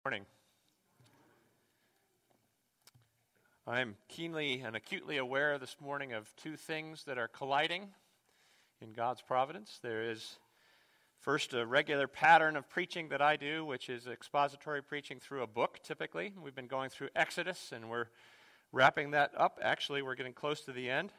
Morning. I'm keenly and acutely aware this morning of two things that are colliding in God's providence. There is first a regular pattern of preaching that I do, which is expository preaching through a book, typically. We've been going through Exodus, and we're wrapping that up. Actually, we're getting close to the end.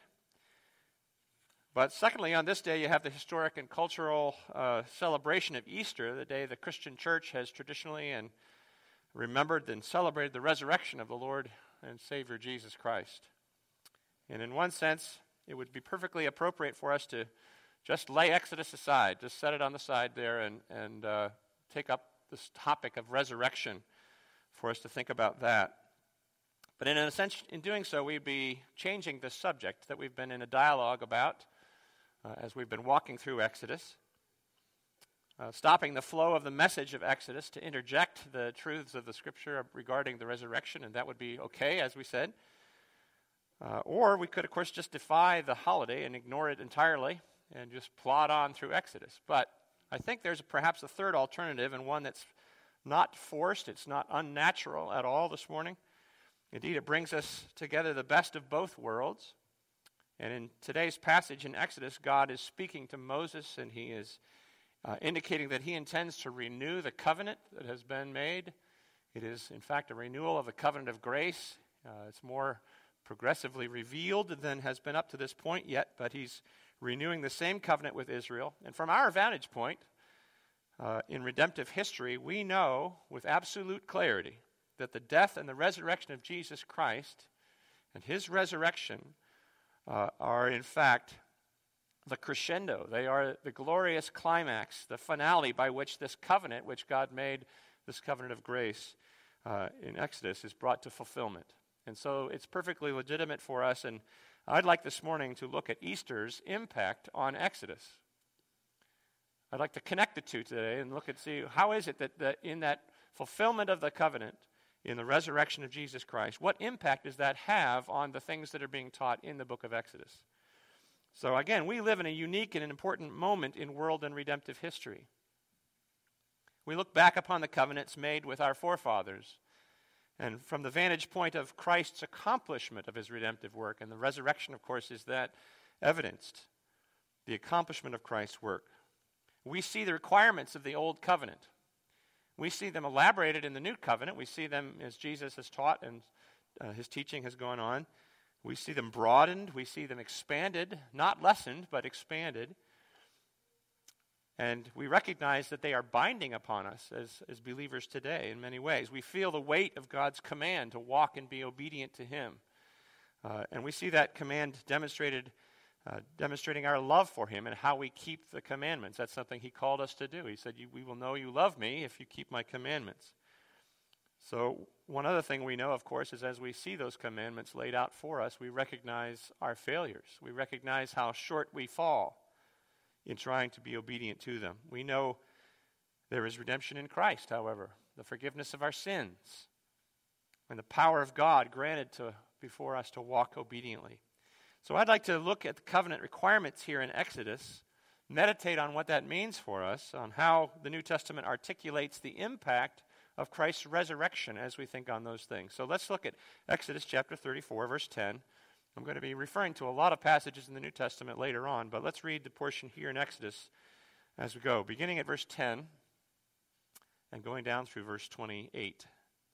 But secondly, on this day, you have the historic and cultural celebration of Easter, the day the Christian church has traditionally and remembered and celebrated the resurrection of the Lord and Savior Jesus Christ. And in one sense, it would be perfectly appropriate for us to just lay Exodus aside, just set it on the side there and take up this topic of resurrection for us to think about that. But in a sense, in doing so, we'd be changing the subject that we've been in a dialogue about as we've been walking through Exodus. Stopping the flow of the message of Exodus to interject the truths of the Scripture regarding the resurrection, and that would be okay, as we said. Or we could, of course, just defy the holiday and ignore it entirely and just plod on through Exodus. But I think there's perhaps a third alternative, and one that's not forced, it's not unnatural at all this morning. Indeed, it brings us together the best of both worlds. And in today's passage in Exodus, God is speaking to Moses, and he is indicating that he intends to renew the covenant that has been made. It is, in fact, a renewal of the covenant of grace. It's more progressively revealed than has been up to this point yet, but he's renewing the same covenant with Israel. And from our vantage point, in redemptive history, we know with absolute clarity that the death and the resurrection of Jesus Christ and his resurrection are, in fact, the crescendo. They are the glorious climax, the finale by which this covenant, which God made, this covenant of grace in Exodus, is brought to fulfillment. And so it's perfectly legitimate for us, and I'd like this morning to look at Easter's impact on Exodus. I'd like to connect the two today and look and see how is it that in that fulfillment of the covenant, in the resurrection of Jesus Christ, what impact does that have on the things that are being taught in the book of Exodus? So again, we live in a unique and an important moment in world and redemptive history. We look back upon the covenants made with our forefathers, and from the vantage point of Christ's accomplishment of his redemptive work, and the resurrection, of course, is that evidenced, the accomplishment of Christ's work. We see the requirements of the old covenant. We see them elaborated in the new covenant. We see them as Jesus has taught and his teaching has gone on. We see them broadened, we see them expanded, not lessened, but expanded. And we recognize that they are binding upon us as believers today in many ways. We feel the weight of God's command to walk and be obedient to him. And we see that command demonstrating our love for him and how we keep the commandments. That's something he called us to do. He said, we will know you love me if you keep my commandments. So one other thing we know, of course, is as we see those commandments laid out for us, we recognize our failures. We recognize how short we fall in trying to be obedient to them. We know there is redemption in Christ, however, the forgiveness of our sins, and the power of God granted before us to walk obediently. So I'd like to look at the covenant requirements here in Exodus, meditate on what that means for us, on how the New Testament articulates the impact of Christ's resurrection as we think on those things. So let's look at Exodus chapter 34, verse 10. I'm going to be referring to a lot of passages in the New Testament later on, but let's read the portion here in Exodus as we go, beginning at verse 10 and going down through verse 28.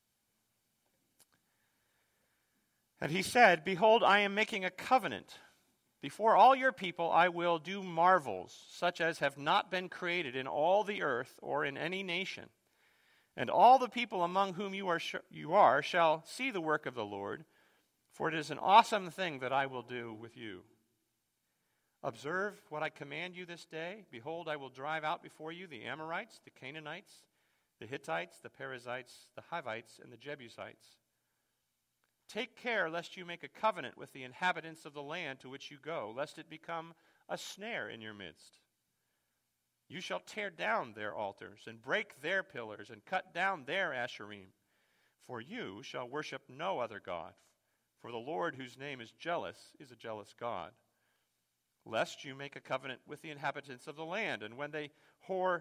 And he said, "Behold, I am making a covenant. Before all your people I will do marvels, such as have not been created in all the earth or in any nation. And all the people among whom you are shall see the work of the Lord, for it is an awesome thing that I will do with you. Observe what I command you this day. Behold, I will drive out before you the Amorites, the Canaanites, the Hittites, the Perizzites, the Hivites, and the Jebusites. Take care lest you make a covenant with the inhabitants of the land to which you go, lest it become a snare in your midst. You shall tear down their altars and break their pillars and cut down their asherim. For you shall worship no other God. For the Lord, whose name is a jealous God. Lest you make a covenant with the inhabitants of the land, and when they whore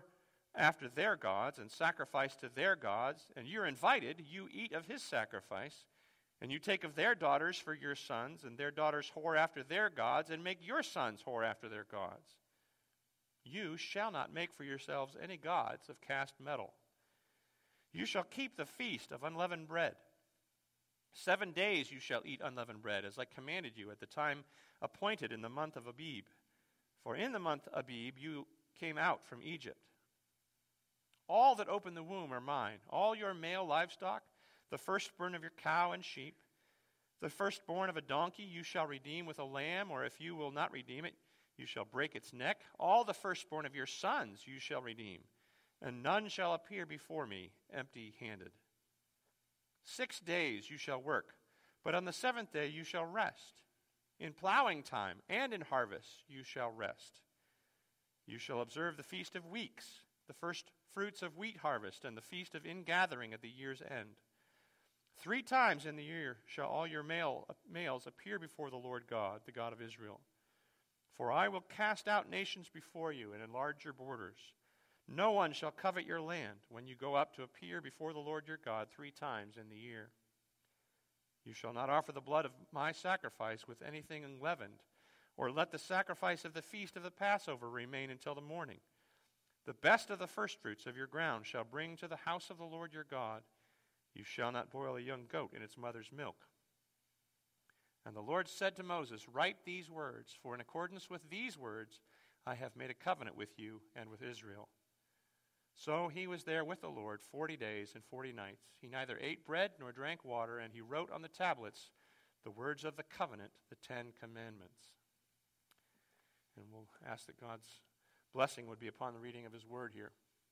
after their gods and sacrifice to their gods, and you're invited, you eat of his sacrifice, and you take of their daughters for your sons, and their daughters whore after their gods, and make your sons whore after their gods. You shall not make for yourselves any gods of cast metal. You shall keep the feast of unleavened bread. 7 days you shall eat unleavened bread, as I commanded you at the time appointed in the month of Abib. For in the month Abib you came out from Egypt. All that open the womb are mine, all your male livestock, the firstborn of your cow and sheep, the firstborn of a donkey you shall redeem with a lamb, or if you will not redeem it, you shall break its neck. All the firstborn of your sons you shall redeem, and none shall appear before me empty-handed. 6 days you shall work, but on the 7th day you shall rest. In plowing time and in harvest you shall rest. You shall observe the Feast of Weeks, the first fruits of wheat harvest, and the feast of ingathering at the year's end. 3 times in the year shall all your males appear before the Lord God, the God of Israel. For I will cast out nations before you and enlarge your borders. No one shall covet your land when you go up to appear before the Lord your God 3 times in the year. You shall not offer the blood of my sacrifice with anything unleavened, or let the sacrifice of the feast of the Passover remain until the morning. The best of the firstfruits of your ground shall bring to the house of the Lord your God. You shall not boil a young goat in its mother's milk. And the Lord said to Moses, Write these words, for in accordance with these words I have made a covenant with you and with Israel. So he was there with the Lord 40 days and 40 nights. He neither ate bread nor drank water, and he wrote on the tablets the words of the covenant, the 10 Commandments. And we'll ask that God's blessing would be upon the reading of his word here.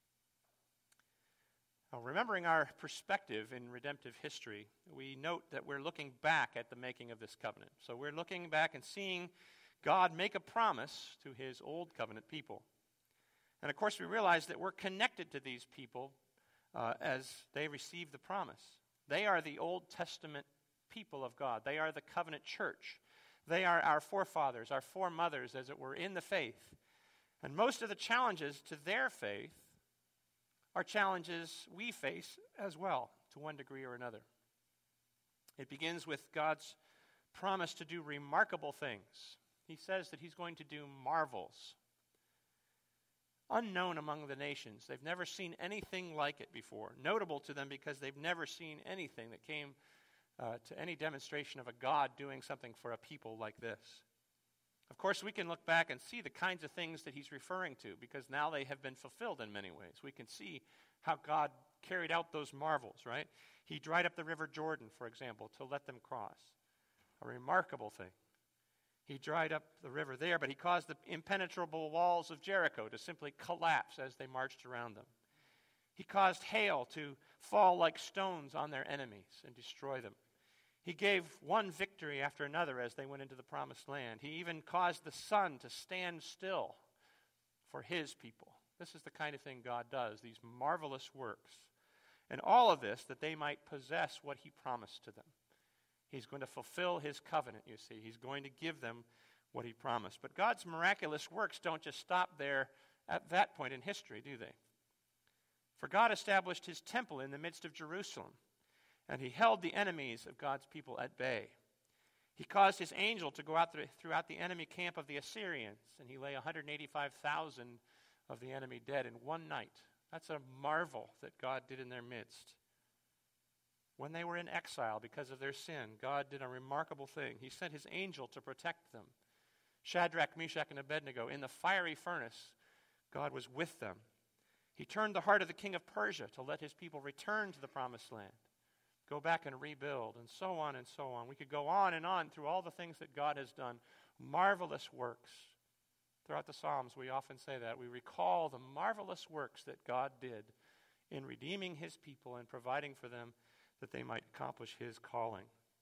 Now, remembering our perspective in redemptive history, we note that we're looking back at the making of this covenant. So we're looking back and seeing God make a promise to his old covenant people. And of course, we realize that we're connected to these people as they receive the promise. They are the Old Testament people of God. They are the covenant church. They are our forefathers, our foremothers, as it were, in the faith. And most of the challenges to their faith are challenges we face as well, to one degree or another. It begins with God's promise to do remarkable things. He says that he's going to do marvels. Unknown among the nations. They've never seen anything like it before. Notable to them because they've never seen anything that came to any demonstration of a God doing something for a people like this. Of course, we can look back and see the kinds of things that he's referring to because now they have been fulfilled in many ways. We can see how God carried out those marvels, right? He dried up the river Jordan, for example, to let them cross. A remarkable thing. He dried up the river there, but he caused the impenetrable walls of Jericho to simply collapse as they marched around them. He caused hail to fall like stones on their enemies and destroy them. He gave one victory after another as they went into the promised land. He even caused the sun to stand still for his people. This is the kind of thing God does, these marvelous works. And all of this that they might possess what he promised to them. He's going to fulfill his covenant, you see. He's going to give them what he promised. But God's miraculous works don't just stop there at that point in history, do they? For God established his temple in the midst of Jerusalem, and he held the enemies of God's people at bay. He caused his angel to go out throughout the enemy camp of the Assyrians, and he lay 185,000 of the enemy dead in one night. That's a marvel that God did in their midst. When they were in exile because of their sin, God did a remarkable thing. He sent his angel to protect them. Shadrach, Meshach, and Abednego, in the fiery furnace, God was with them. He turned the heart of the king of Persia to let his people return to the promised land, go back and rebuild, and so on and so on. We could go on and on through all the things that God has done. Marvelous works. Throughout the Psalms, we often say that. We recall the marvelous works that God did in redeeming his people and providing for them that they might accomplish his calling.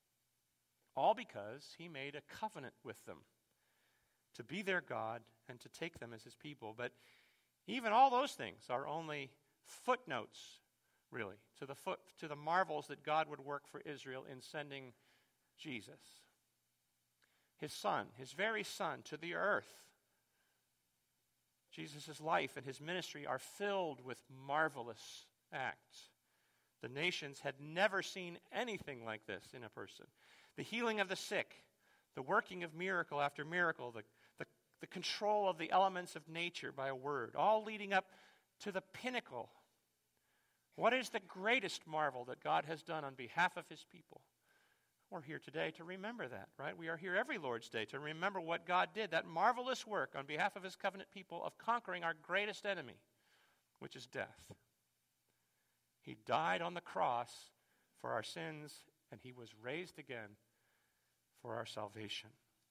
All because he made a covenant with them to be their God and to take them as his people. But even all those things are only footnotes, really, to the marvels that God would work for Israel in sending Jesus, his son, his very son, to the earth. Jesus' life and his ministry are filled with marvelous acts. The nations had never seen anything like this in a person. The healing of the sick, the working of miracle after miracle, the control of the elements of nature by a word, all leading up to the pinnacle. What is the greatest marvel that God has done on behalf of his people? We're here today to remember that, right? We are here every Lord's Day to remember what God did, that marvelous work on behalf of his covenant people of conquering our greatest enemy, which is death. He died on the cross for our sins, and he was raised again for our salvation.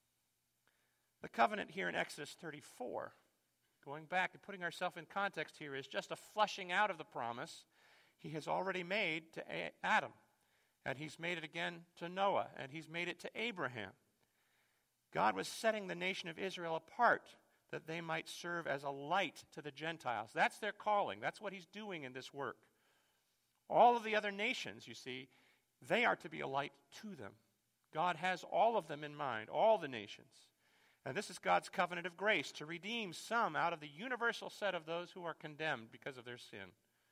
The covenant here in Exodus 34, going back and putting ourselves in context here, is just a flushing out of the promise he has already made to Adam. And he's made it again to Noah, and he's made it to Abraham. God was setting the nation of Israel apart that they might serve as a light to the Gentiles. That's their calling. That's what he's doing in this work. All of the other nations, you see, they are to be a light to them. God has all of them in mind, all the nations. And this is God's covenant of grace, to redeem some out of the universal set of those who are condemned because of their sin.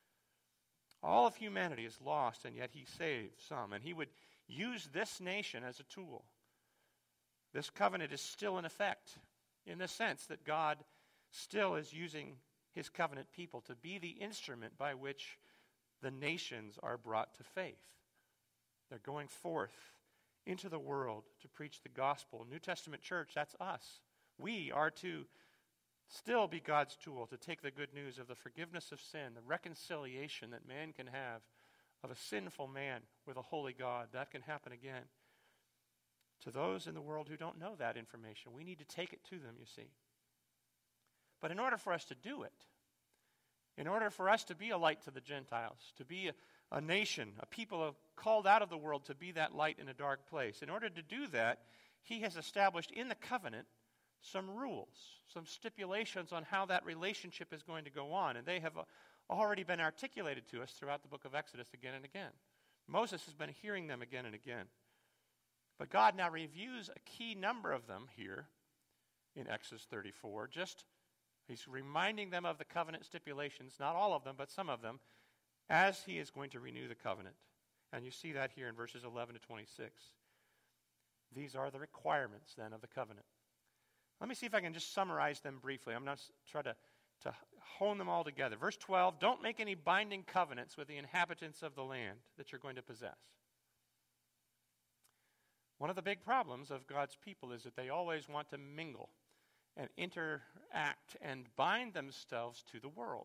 All of humanity is lost, and yet he saved some. And he would use this nation as a tool. This covenant is still in effect, in the sense that God still is using his covenant people to be the instrument by which the nations are brought to faith. They're going forth into the world to preach the gospel. New Testament church, that's us. We are to still be God's tool to take the good news of the forgiveness of sin, the reconciliation that man can have of a sinful man with a holy God. That can happen again. To those in the world who don't know that information, we need to take it to them, you see. But in order for us to do it, in order for us to be a light to the Gentiles, to be a nation, a people called out of the world to be that light in a dark place, in order to do that, he has established in the covenant some rules, some stipulations on how that relationship is going to go on. And they have already been articulated to us throughout the book of Exodus again and again. Moses has been hearing them again and again. But God now reviews a key number of them here in Exodus 34. He's reminding them of the covenant stipulations, not all of them, but some of them, as he is going to renew the covenant. And you see that here in verses 11 to 26. These are the requirements then of the covenant. Let me see if I can just summarize them briefly. I'm not trying to hone them all together. Verse 12, don't make any binding covenants with the inhabitants of the land that you're going to possess. One of the big problems of God's people is that they always want to mingle and interact and bind themselves to the world.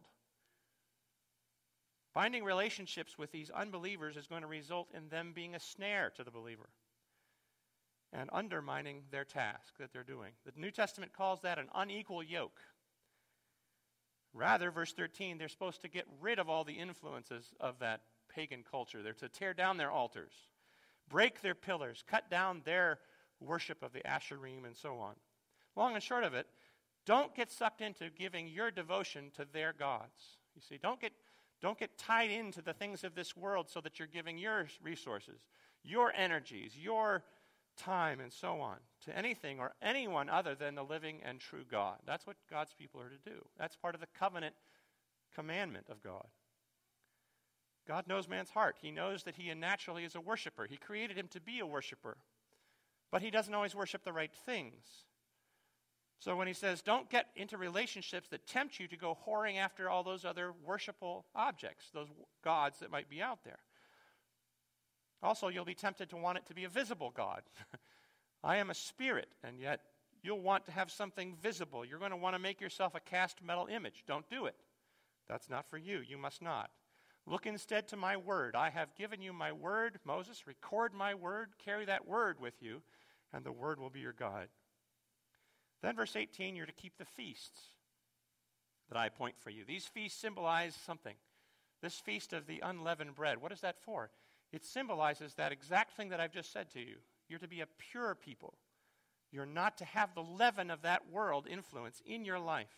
Binding relationships with these unbelievers is going to result in them being a snare to the believer and undermining their task that they're doing. The New Testament calls that an unequal yoke. Rather, verse 13, they're supposed to get rid of all the influences of that pagan culture. They're to tear down their altars, break their pillars, cut down their worship of the Asherim, and so on. Long and short of it, don't get sucked into giving your devotion to their gods. You see, don't get tied into the things of this world so that you're giving your resources, your energies, your time, and so on to anything or anyone other than the living and true God. That's what God's people are to do. That's part of the covenant commandment of God. God knows man's heart. He knows that he naturally is a worshiper. He created him to be a worshiper. But he doesn't always worship the right things. So when he says, don't get into relationships that tempt you to go whoring after all those other worshipful objects, those gods that might be out there. Also, you'll be tempted to want it to be a visible God. I am a spirit, and yet you'll want to have something visible. You're going to want to make yourself a cast metal image. Don't do it. That's not for you. You must not. Look instead to my word. I have given you my word. Moses, record my word. Carry that word with you, and the word will be your guide. Then verse 18, you're to keep the feasts that I appoint for you. These feasts symbolize something. This feast of the unleavened bread, what is that for? It symbolizes that exact thing that I've just said to you. You're to be a pure people. You're not to have the leaven of that world influence in your life.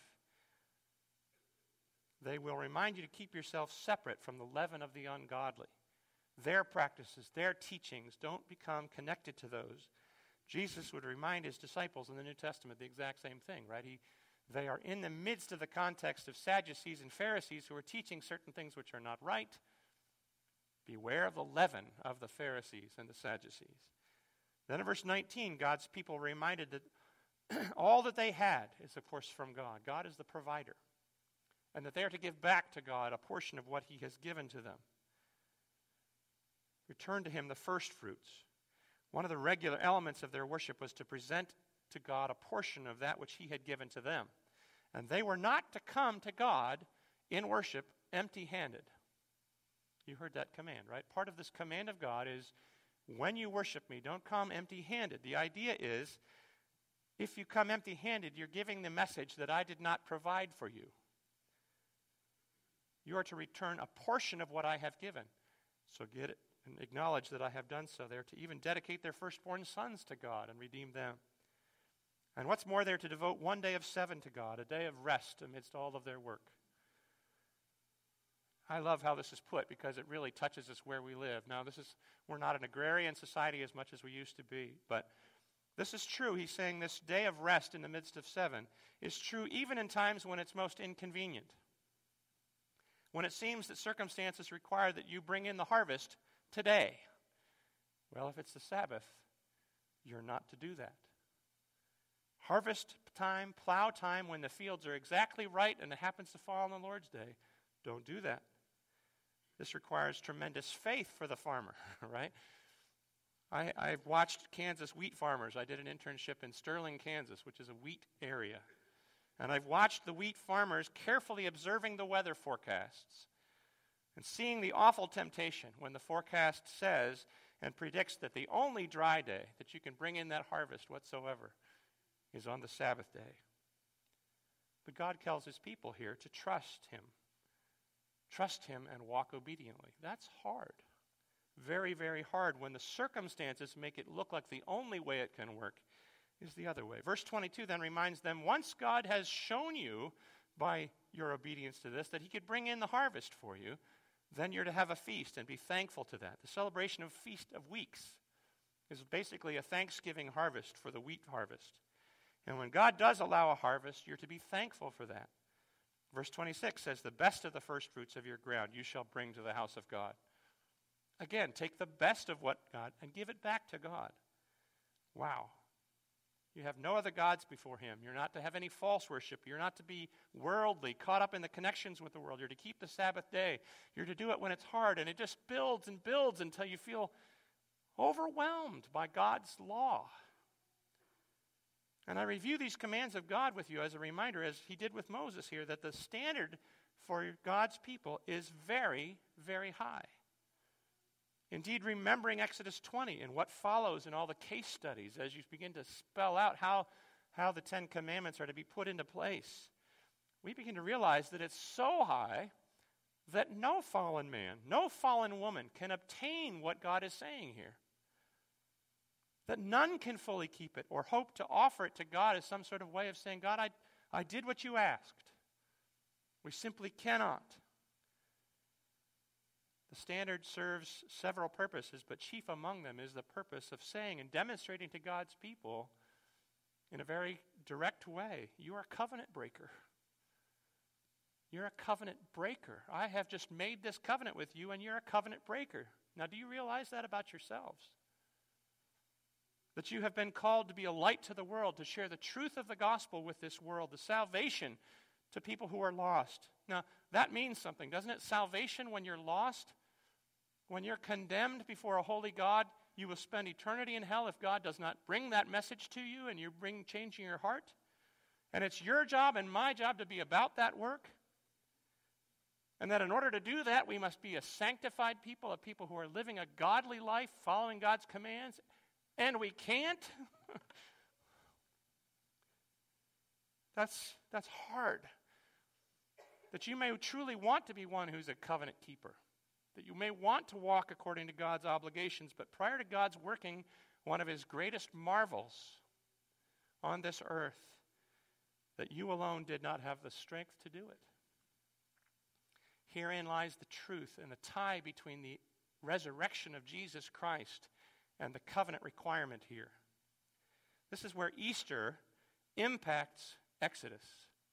They will remind you to keep yourself separate from the leaven of the ungodly. Their practices, their teachings, don't become connected to those. Jesus would remind his disciples in the New Testament the exact same thing, right? They are in the midst of the context of Sadducees and Pharisees who are teaching certain things which are not right. Beware of the leaven of the Pharisees and the Sadducees. Then in verse 19, God's people are reminded that all that they had is, of course, from God. God is the provider. And that they are to give back to God a portion of what he has given to them. Return to him the first fruits. One of the regular elements of their worship was to present to God a portion of that which he had given to them. And they were not to come to God in worship empty-handed. You heard that command, right? Part of this command of God is, when you worship me, don't come empty-handed. The idea is, if you come empty-handed, you're giving the message that I did not provide for you. You are to return a portion of what I have given. So get it and acknowledge that I have done so. They're to even dedicate their firstborn sons to God and redeem them. And what's more, they're to devote one day of 7 to God, a day of rest amidst all of their work. I love how this is put because it really touches us where we live. Now, we're not an agrarian society as much as we used to be, but this is true. He's saying this day of rest in the midst of 7 is true even in times when it's most inconvenient. When it seems that circumstances require that you bring in the harvest today. Well, if it's the Sabbath, you're not to do that. Harvest time, plow time, when the fields are exactly right and it happens to fall on the Lord's day, don't do that. This requires tremendous faith for the farmer, right? I've watched Kansas wheat farmers. I did an internship in Sterling, Kansas, which is a wheat area. And I've watched the wheat farmers carefully observing the weather forecasts and seeing the awful temptation when the forecast says and predicts that the only dry day that you can bring in that harvest whatsoever is on the Sabbath day. But God tells his people here to trust him. Trust him and walk obediently. That's hard. Very, very hard when the circumstances make it look like the only way it can work is the other way. Verse 22 then reminds them, once God has shown you by your obedience to this that he could bring in the harvest for you, then you're to have a feast and be thankful to that. The celebration of Feast of Weeks is basically a Thanksgiving harvest for the wheat harvest. And when God does allow a harvest, you're to be thankful for that. Verse 26 says, the best of the first fruits of your ground you shall bring to the house of God. Again, take the best of what God and give it back to God. Wow. You have no other gods before him. You're not to have any false worship. You're not to be worldly, caught up in the connections with the world. You're to keep the Sabbath day. You're to do it when it's hard, and it just builds and builds until you feel overwhelmed by God's law. And I review these commands of God with you as a reminder, as he did with Moses here, that the standard for God's people is very, very high. Indeed, remembering Exodus 20 and what follows in all the case studies as you begin to spell out how the 10 Commandments are to be put into place, we begin to realize that it's so high that no fallen man, no fallen woman can obtain what God is saying here. That none can fully keep it or hope to offer it to God as some sort of way of saying, God, I did what you asked. We simply cannot. The standard serves several purposes, but chief among them is the purpose of saying and demonstrating to God's people in a very direct way, you are a covenant breaker. You're a covenant breaker. I have just made this covenant with you, and you're a covenant breaker. Now, do you realize that about yourselves? That you have been called to be a light to the world, to share the truth of the gospel with this world, the salvation to people who are lost. Now, that means something, doesn't it? Salvation when you're lost, when you're condemned before a holy God, you will spend eternity in hell if God does not bring that message to you and you bring change in your heart. And it's your job and my job to be about that work. And that in order to do that, we must be a sanctified people, a people who are living a godly life, following God's commands. And we can't. That's hard. That you may truly want to be one who's a covenant keeper. That you may want to walk according to God's obligations, but prior to God's working one of his greatest marvels on this earth, that you alone did not have the strength to do it. Herein lies the truth and the tie between the resurrection of Jesus Christ and the covenant requirement here. This is where Easter impacts Exodus.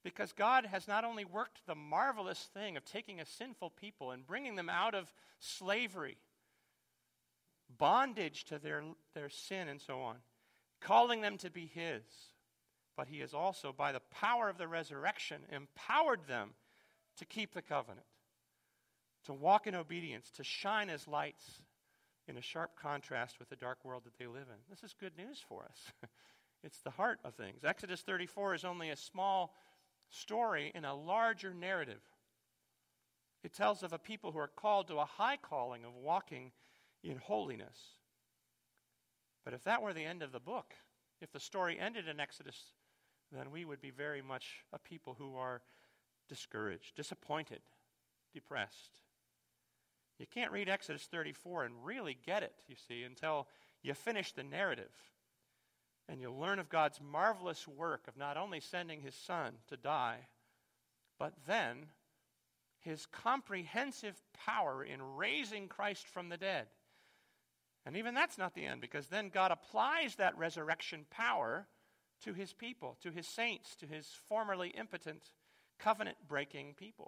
Because God has not only worked the marvelous thing of taking a sinful people and bringing them out of slavery, bondage to their sin and so on, calling them to be His, but He has also, by the power of the resurrection, empowered them to keep the covenant, to walk in obedience, to shine as lights in a sharp contrast with the dark world that they live in. This is good news for us. It's the heart of things. Exodus 34 is only a small story in a larger narrative. It tells of a people who are called to a high calling of walking in holiness. But if that were the end of the book, if the story ended in Exodus, then we would be very much a people who are discouraged, disappointed, depressed. You can't read Exodus 34 and really get it, you see, until you finish the narrative. And you'll learn of God's marvelous work of not only sending His Son to die, but then His comprehensive power in raising Christ from the dead. And even that's not the end, because then God applies that resurrection power to His people, to His saints, to His formerly impotent, covenant-breaking people.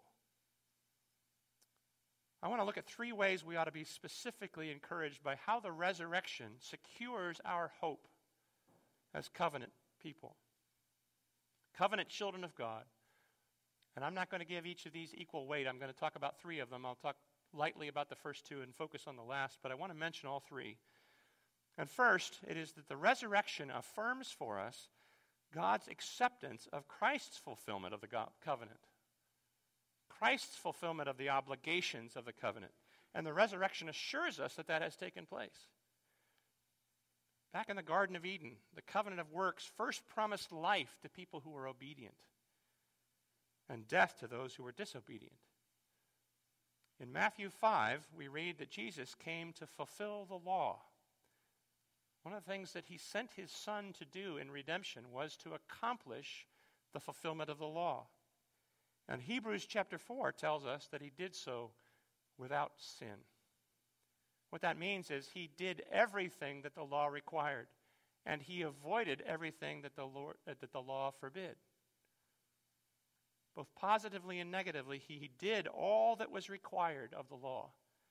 I want to look at 3 ways we ought to be specifically encouraged by how the resurrection secures our hope as covenant people, covenant children of God. And I'm not going to give each of these equal weight. I'm going to talk about 3 of them. I'll talk lightly about the first 2 and focus on the last, but I want to mention all 3. And first, it is that the resurrection affirms for us God's acceptance of Christ's fulfillment of the covenant, Christ's fulfillment of the obligations of the covenant. And the resurrection assures us that that has taken place. Back in the Garden of Eden, the covenant of works first promised life to people who were obedient and death to those who were disobedient. In Matthew 5, we read that Jesus came to fulfill the law. One of the things that He sent His Son to do in redemption was to accomplish the fulfillment of the law. And Hebrews chapter 4 tells us that He did so without sin. What that means is He did everything that the law required, and He avoided everything that the law forbid. Both positively and negatively, He did all that was required of the law.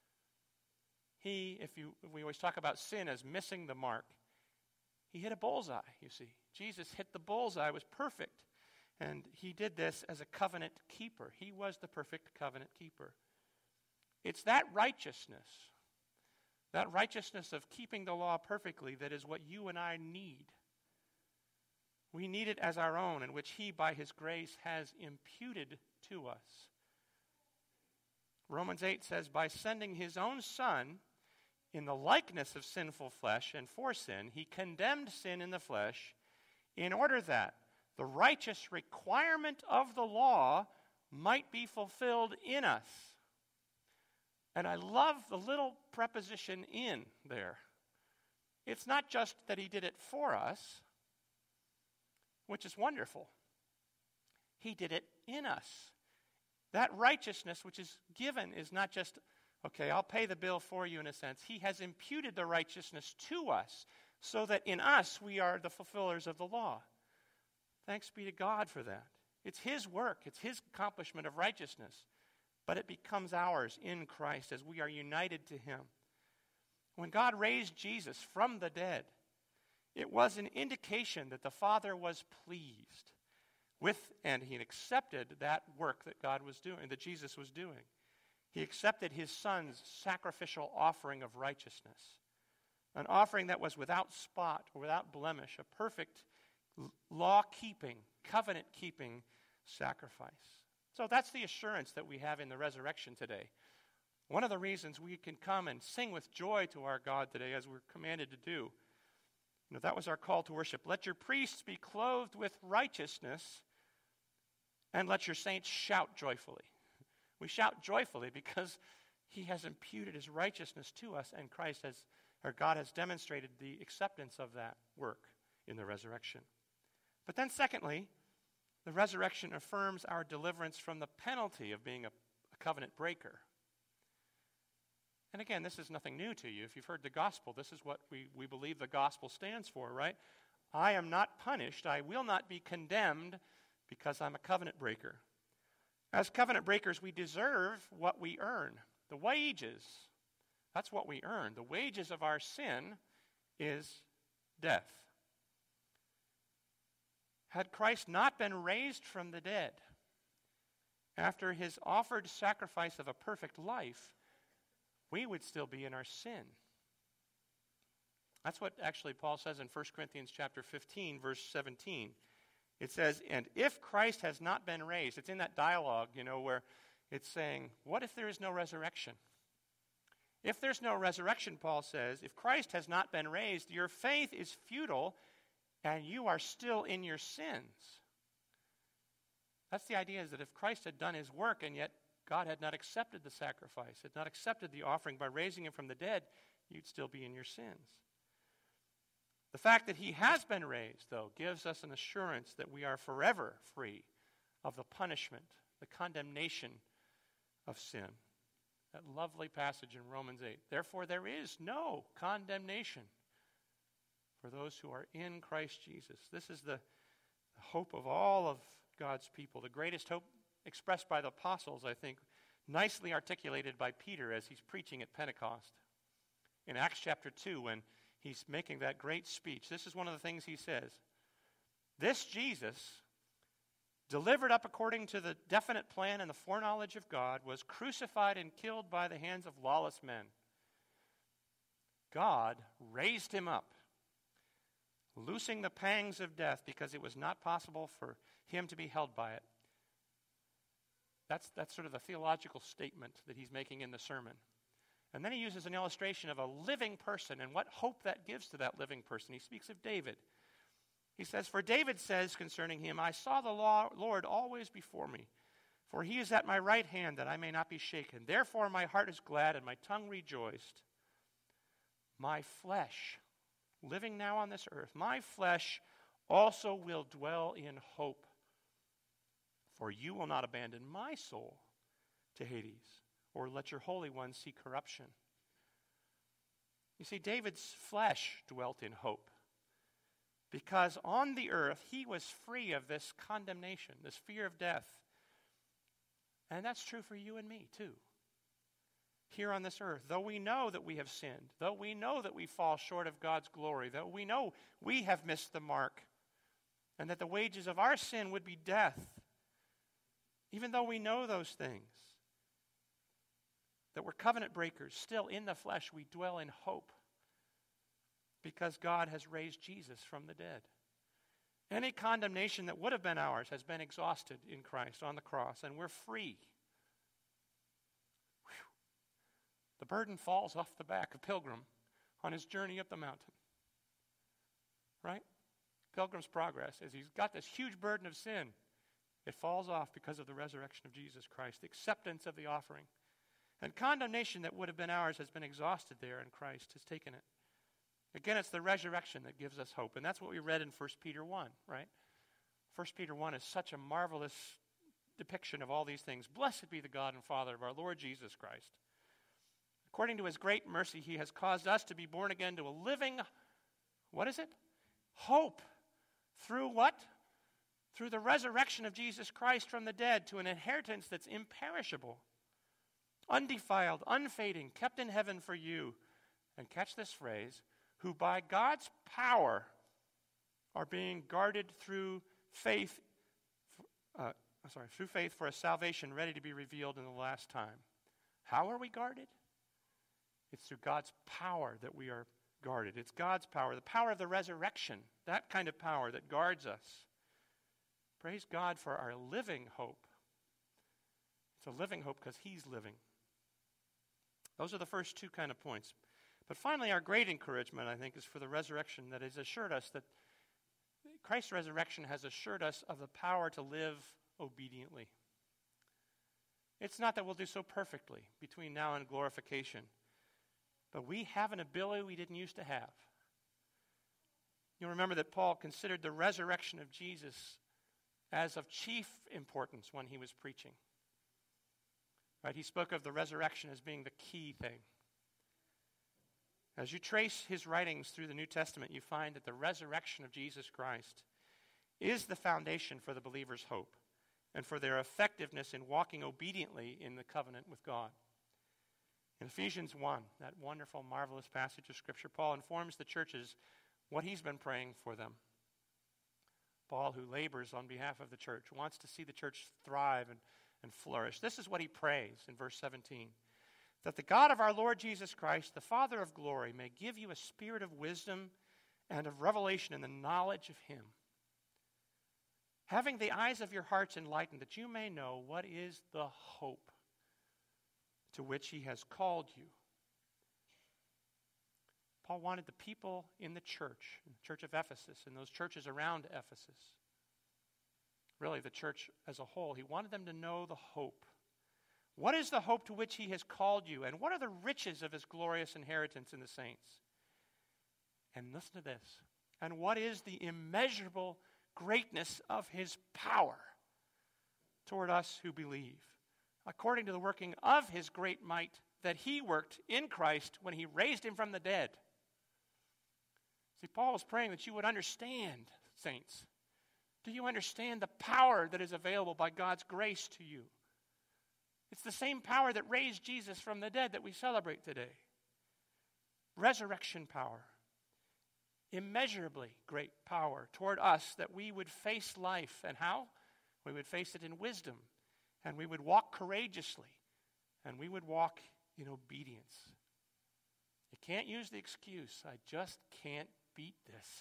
We always talk about sin as missing the mark. He hit a bullseye, you see. Jesus hit the bullseye, was perfect. And He did this as a covenant keeper. He was the perfect covenant keeper. It's that righteousness of keeping the law perfectly, that is what you and I need. We need it as our own, in which He, by His grace, has imputed to us. Romans 8 says, by sending His own Son in the likeness of sinful flesh and for sin, He condemned sin in the flesh in order that the righteous requirement of the law might be fulfilled in us. And I love the little preposition in there. It's not just that He did it for us, which is wonderful. He did it in us. That righteousness which is given is not just, okay, I'll pay the bill for you in a sense. He has imputed the righteousness to us so that in us we are the fulfillers of the law. Thanks be to God for that. It's His work. It's His accomplishment of righteousness. But it becomes ours in Christ as we are united to Him. When God raised Jesus from the dead, it was an indication that the Father was pleased with, and He accepted that work that God was doing, that Jesus was doing. He accepted His Son's sacrificial offering of righteousness, an offering that was without spot or without blemish, a perfect law-keeping, covenant-keeping sacrifice. So that's the assurance that we have in the resurrection today. One of the reasons we can come and sing with joy to our God today, as we're commanded to do, that was our call to worship. Let your priests be clothed with righteousness, and let your saints shout joyfully. We shout joyfully because He has imputed His righteousness to us, and God has demonstrated the acceptance of that work in the resurrection. But then secondly, the resurrection affirms our deliverance from the penalty of being a covenant breaker. And again, this is nothing new to you. If you've heard the gospel, this is what we believe the gospel stands for, right? I am not punished. I will not be condemned because I'm a covenant breaker. As covenant breakers, we deserve what we earn. The wages, that's what we earn. The wages of our sin is death. Had Christ not been raised from the dead, after his offered sacrifice of a perfect life, we would still be in our sin. That's what actually Paul says in 1 Corinthians chapter 15, verse 17. It says, and if Christ has not been raised, it's in that dialogue, where it's saying, what if there is no resurrection? If there's no resurrection, Paul says, if Christ has not been raised, your faith is futile and you are still in your sins. That's the idea, is that if Christ had done his work and yet God had not accepted the sacrifice, had not accepted the offering by raising him from the dead, you'd still be in your sins. The fact that he has been raised, though, gives us an assurance that we are forever free of the punishment, the condemnation of sin. That lovely passage in Romans 8. Therefore, there is no condemnation for those who are in Christ Jesus. This is the hope of all of God's people. The greatest hope expressed by the apostles, I think, nicely articulated by Peter as he's preaching at Pentecost. In Acts chapter 2, when he's making that great speech, this is one of the things he says. This Jesus, delivered up according to the definite plan and the foreknowledge of God, was crucified and killed by the hands of lawless men. God raised him up, loosing the pangs of death because it was not possible for him to be held by it. That's sort of the theological statement that he's making in the sermon. And then he uses an illustration of a living person and what hope that gives to that living person. He speaks of David. He says, for David says concerning him, I saw the Lord always before me, for he is at my right hand that I may not be shaken. Therefore my heart is glad and my tongue rejoiced. My flesh, living now on this earth, my flesh also will dwell in hope. For you will not abandon my soul to Hades, or let your Holy One see corruption. You see, David's flesh dwelt in hope, because on the earth he was free of this condemnation, this fear of death. And that's true for you and me, too. Here on this earth, though we know that we have sinned, though we know that we fall short of God's glory, though we know we have missed the mark, and that the wages of our sin would be death, even though we know those things, that we're covenant breakers, still in the flesh we dwell in hope, because God has raised Jesus from the dead. Any condemnation that would have been ours has been exhausted in Christ on the cross, and we're free. Whew. The burden falls off the back of Pilgrim on his journey up the mountain. Right? Pilgrim's Progress, as he's got this huge burden of sin, it falls off because of the resurrection of Jesus Christ, the acceptance of the offering. And condemnation that would have been ours has been exhausted there, and Christ has taken it. Again, it's the resurrection that gives us hope. And that's what we read in 1 Peter 1, right? 1 Peter 1 is such a marvelous depiction of all these things. Blessed be the God and Father of our Lord Jesus Christ. According to his great mercy, he has caused us to be born again to a living, what is it? Hope. Through what? Through the resurrection of Jesus Christ from the dead, to an inheritance that's imperishable, undefiled, unfading, kept in heaven for you. And catch this phrase, who by God's power are being guarded through faith, through faith for a salvation ready to be revealed in the last time. How are we guarded? It's through God's power that we are guarded. It's God's power, the power of the resurrection, that kind of power that guards us. Praise God for our living hope. It's a living hope because he's living. Those are the first two kind of points. But finally, our great encouragement, I think, is for the resurrection that has assured us that Christ's resurrection has assured us of the power to live obediently. It's not that we'll do so perfectly between now and glorification, but we have an ability we didn't used to have. You'll remember that Paul considered the resurrection of Jesus as of chief importance when he was preaching. Right? He spoke of the resurrection as being the key thing. As you trace his writings through the New Testament, you find that the resurrection of Jesus Christ is the foundation for the believer's hope and for their effectiveness in walking obediently in the covenant with God. In Ephesians 1, that wonderful, marvelous passage of Scripture, Paul informs the churches what he's been praying for them. Paul, who labors on behalf of the church, wants to see the church thrive and flourish. This is what he prays in verse 17. That the God of our Lord Jesus Christ, the Father of glory, may give you a spirit of wisdom and of revelation in the knowledge of him, having the eyes of your hearts enlightened, that you may know what is the hope to which he has called you. Paul wanted the people in the church of Ephesus, and those churches around Ephesus, really the church as a whole, he wanted them to know the hope. What is the hope to which he has called you, and what are the riches of his glorious inheritance in the saints? And listen to this. And what is the immeasurable greatness of his power toward us who believe, according to the working of his great might that he worked in Christ when he raised him from the dead. See, Paul was praying that you would understand, saints. Do you understand the power that is available by God's grace to you? It's the same power that raised Jesus from the dead that we celebrate today. Resurrection power. Immeasurably great power toward us that we would face life. And how? We would face it in wisdom. And we would walk courageously. And we would walk in obedience. You can't use the excuse, I just can't beat this.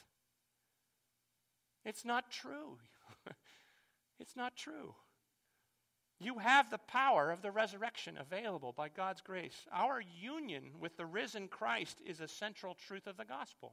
It's not true. It's not true. You have the power of the resurrection available by God's grace. Our union with the risen Christ is a central truth of the gospel.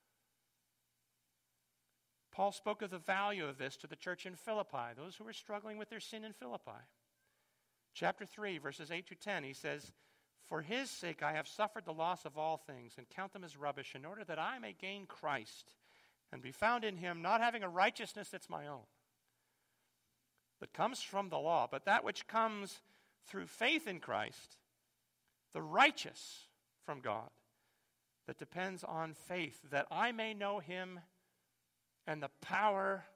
Paul spoke of the value of this to the church in Philippi, those who were struggling with their sin in Philippi. Chapter 3, verses 8 to 10, he says, "For his sake I have suffered the loss of all things and count them as rubbish in order that I may gain Christ and be found in him, not having a righteousness that's my own, that comes from the law, but that which comes through faith in Christ, the righteous from God, that depends on faith, that I may know him and the power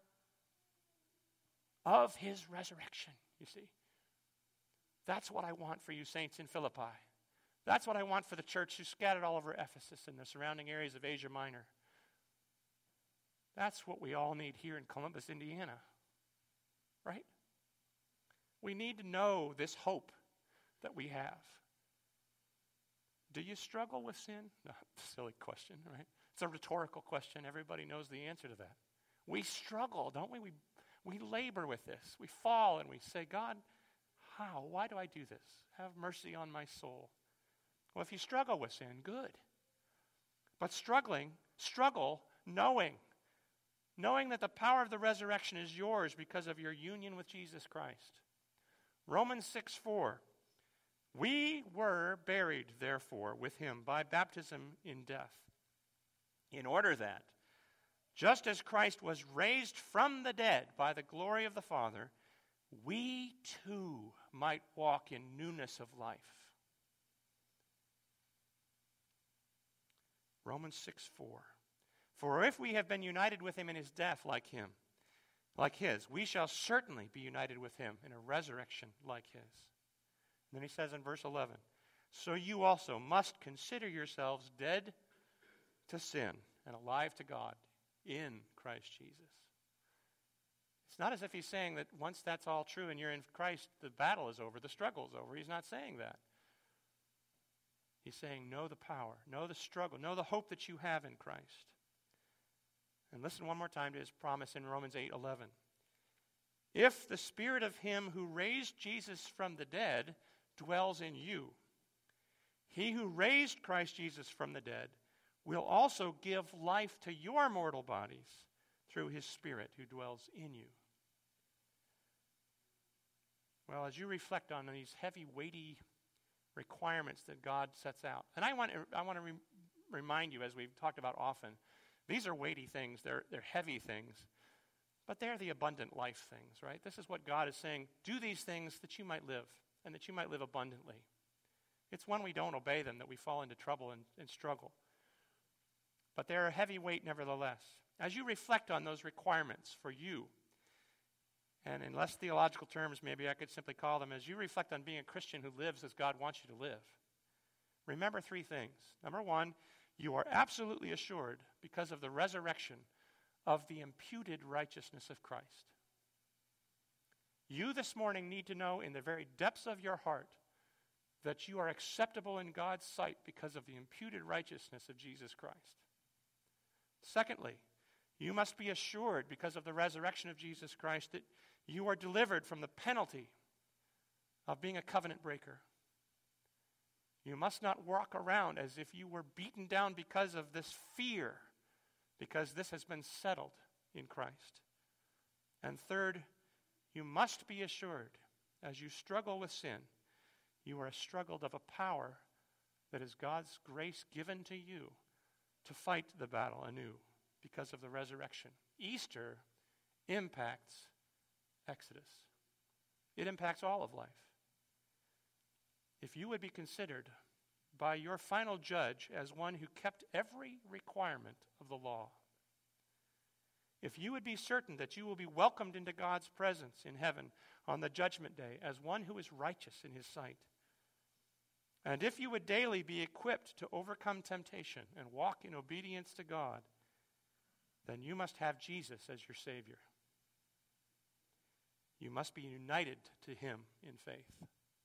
of his resurrection." You see, that's what I want for you saints in Philippi. That's what I want for the church who's scattered all over Ephesus and the surrounding areas of Asia Minor. That's what we all need here in Columbus, Indiana. Right? We need to know this hope that we have. Do you struggle with sin? No, silly question, right? It's a rhetorical question. Everybody knows the answer to that. We struggle, don't we? We labor with this. We fall and we say, God, how? Why do I do this? Have mercy on my soul. Well, if you struggle with sin, good. But struggle knowing that the power of the resurrection is yours because of your union with Jesus Christ. Romans 6:4. We were buried, therefore, with him by baptism in death, in order that, just as Christ was raised from the dead by the glory of the Father, we too might walk in newness of life. Romans 6:4. For if we have been united with him in his death like his, we shall certainly be united with him in a resurrection like his. And then he says in verse 11, so you also must consider yourselves dead to sin and alive to God in Christ Jesus. It's not as if he's saying that once that's all true and you're in Christ, the battle is over, the struggle is over. He's not saying that. He's saying know the power, know the struggle, know the hope that you have in Christ. And listen one more time to his promise in Romans 8:11. If the spirit of him who raised Jesus from the dead dwells in you, he who raised Christ Jesus from the dead will also give life to your mortal bodies through his Spirit who dwells in you. Well, as you reflect on these heavy, weighty requirements that God sets out, and I want to remind you, as we've talked about often, these are weighty things, they're heavy things, but they're the abundant life things, right? This is what God is saying, do these things that you might live, and that you might live abundantly. It's when we don't obey them that we fall into trouble and struggle. But they're a heavy weight nevertheless. as you reflect on those requirements for you, and in less theological terms, maybe I could simply call them, as you reflect on being a Christian who lives as God wants you to live, remember three things. Number one, you are absolutely assured because of the resurrection of the imputed righteousness of Christ. You this morning need to know in the very depths of your heart that you are acceptable in God's sight because of the imputed righteousness of Jesus Christ. Secondly, you must be assured because of the resurrection of Jesus Christ that you are delivered from the penalty of being a covenant breaker. You must not walk around as if you were beaten down because of this fear, because this has been settled in Christ. And third, you must be assured as you struggle with sin, you are struggled of a power that is God's grace given to you to fight the battle anew because of the resurrection. Easter impacts Exodus. It impacts all of life. If you would be considered by your final judge as one who kept every requirement of the law, if you would be certain that you will be welcomed into God's presence in heaven on the judgment day as one who is righteous in his sight, and if you would daily be equipped to overcome temptation and walk in obedience to God, then you must have Jesus as your Savior. You must be united to him in faith.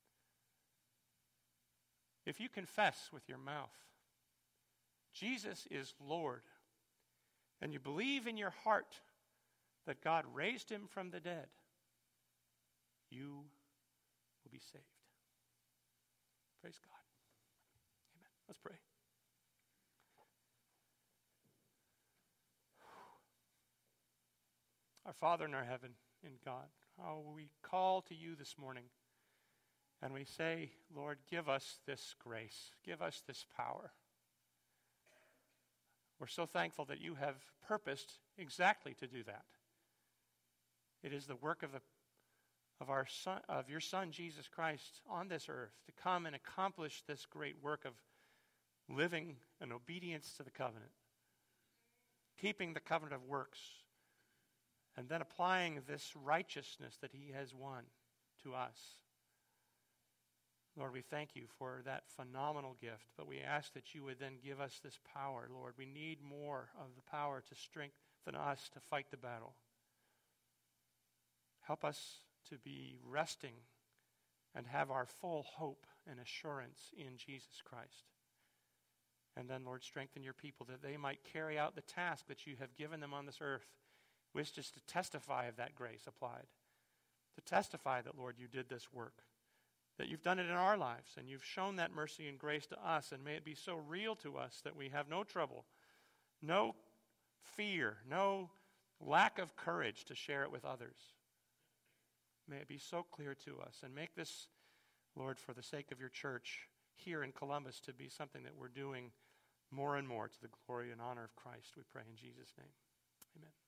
If you confess with your mouth, Jesus is Lord, and you believe in your heart that God raised him from the dead, you will be saved. Praise God. Amen. Let's pray. Our Father in our heaven, in God, how we call to you this morning, and we say, Lord, give us this grace, give us this power. We're so thankful that you have purposed exactly to do that. It is the work of your Son, Jesus Christ, on this earth to come and accomplish this great work of living in obedience to the covenant, keeping the covenant of works, and then applying this righteousness that he has won to us. Lord, we thank you for that phenomenal gift, but we ask that you would then give us this power, Lord. We need more of the power to strengthen us to fight the battle. Help us to be resting and have our full hope and assurance in Jesus Christ. And then, Lord, strengthen your people that they might carry out the task that you have given them on this earth, which is to testify of that grace applied, to testify that, Lord, you did this work, that you've done it in our lives, and you've shown that mercy and grace to us, and may it be so real to us that we have no trouble, no fear, no lack of courage to share it with others. May it be so clear to us, and make this, Lord, for the sake of your church here in Columbus, to be something that we're doing more and more to the glory and honor of Christ. We pray in Jesus' name. Amen.